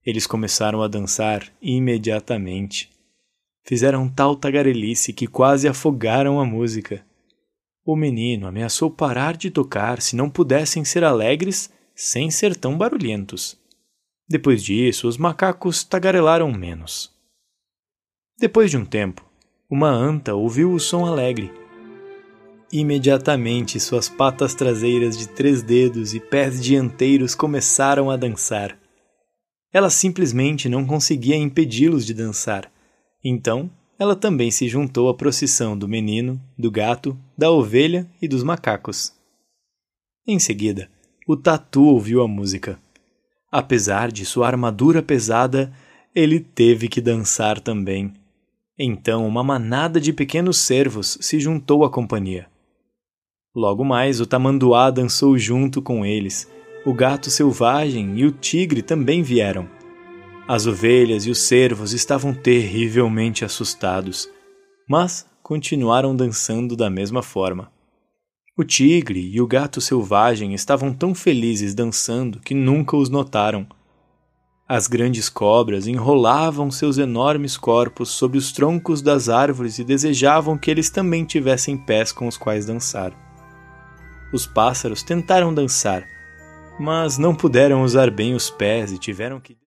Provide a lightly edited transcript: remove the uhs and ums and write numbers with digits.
Eles começaram a dançar imediatamente. Fizeram tal tagarelice que quase afogaram a música. O menino ameaçou parar de tocar se não pudessem ser alegres sem ser tão barulhentos. Depois disso, os macacos tagarelaram menos. Depois de um tempo, uma anta ouviu o som alegre. Imediatamente, suas patas traseiras de 3 dedos e pés dianteiros começaram a dançar. Ela simplesmente não conseguia impedi-los de dançar. Então, ela também se juntou à procissão do menino, do gato, da ovelha e dos macacos. Em seguida, o tatu ouviu a música. Apesar de sua armadura pesada, ele teve que dançar também. Então, uma manada de pequenos cervos se juntou à companhia. Logo mais, o tamanduá dançou junto com eles. O gato selvagem e o tigre também vieram. As ovelhas e os cervos estavam terrivelmente assustados, mas continuaram dançando da mesma forma. O tigre e o gato selvagem estavam tão felizes dançando que nunca os notaram. As grandes cobras enrolavam seus enormes corpos sob os troncos das árvores e desejavam que eles também tivessem pés com os quais dançar. Os pássaros tentaram dançar, mas não puderam usar bem os pés e tiveram que